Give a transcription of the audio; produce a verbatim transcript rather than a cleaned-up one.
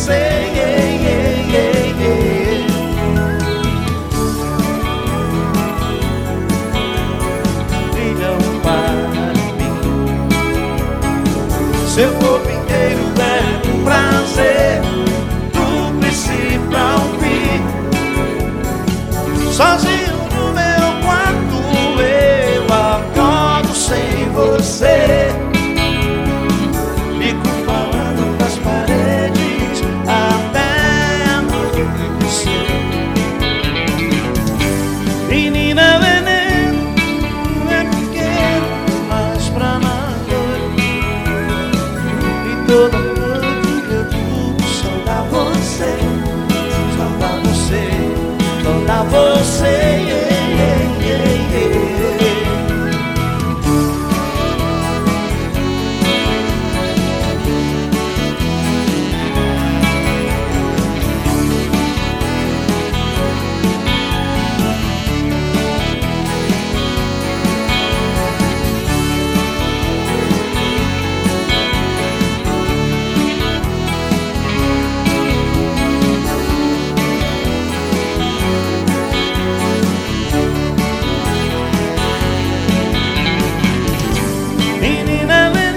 você. Yeah, yeah, yeah, yeah. E não para mim. Seu corpo inteiro é um prazer, do princípio ao fim. Sozinho no meu quarto eu acordo sem você. Fico falando das paredes até anoitecer. Menina veneno, é pequeno, mas pra nada. E toda noite eu durmo só pra você, só pra você, só pra você. Yeah, yeah, yeah, yeah. Menina veneno,